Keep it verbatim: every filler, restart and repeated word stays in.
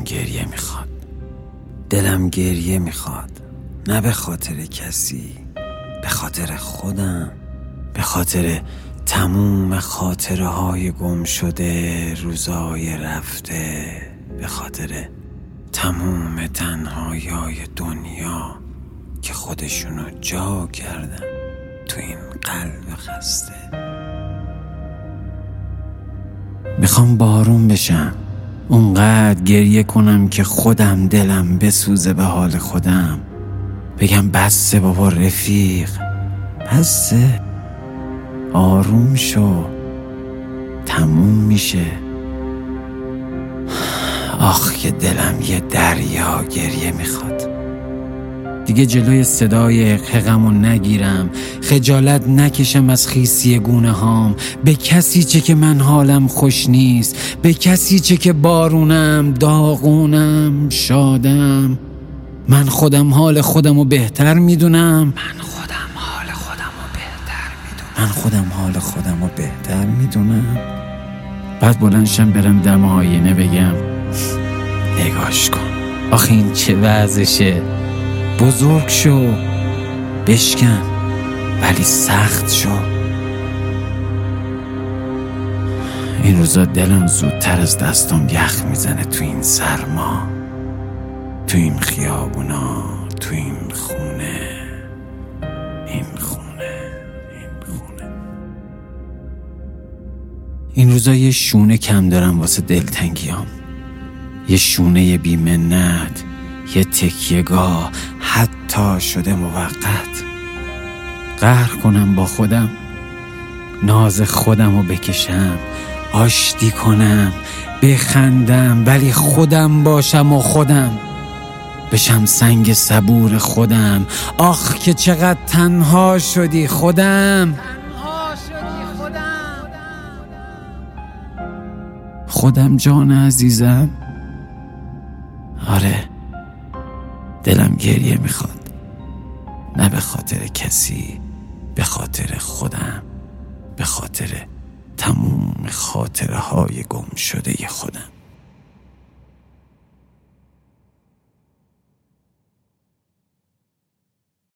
گریه میخواد. دلم گریه میخواد، نه به خاطر کسی، به خاطر خودم، به خاطر تموم خاطره های گم شده، روزای رفته، به خاطر تموم تنهایی های دنیا که خودشونو جا کردن تو این قلب خسته. میخوام بارون بشم، اونقدر گریه کنم که خودم دلم بسوزه به حال خودم، بگم بسه بابا رفیق، بسه، آروم شو، تموم میشه. آخ که دلم یه دریا گریه میخواد. دیگه جلوی صدای غمو نگیرم، خجالت نکشم از خیسی گونه هام، به کسی چه که من حالم خوش نیست، به کسی چه که بارونم، داغونم، شادم. من خودم حال خودمو بهتر میدونم من خودم حال خودمو بهتر میدونم من خودم حال خودمو بهتر میدونم بعد بلندشم برم دم آینه بگم نگاش کن، آخه این چه وضعشه، بزرگ شو، بشکن، ولی سخت شو. این روزا دلم زودتر از دستم یخ میزنه تو این سرما، تو این خیابونا، تو این خونه، این خونه، این خونه. این روزا یه شونه کم دارم واسه دلتنگیام، یه شونه بی منت، یه تکیه‌گاه، حتی شده موقت. قهر کنم با خودم، ناز خودم رو بکشم، آشتی کنم، بخندم، ولی خودم باشم و خودم بشم سنگ صبور خودم. آخ که چقدر تنها شدی خودم، خودم جان عزیزم. آره دلم گریه میخواد، نه به خاطر کسی، به خاطر خودم، به خاطر تموم خاطره های گم شده خودم.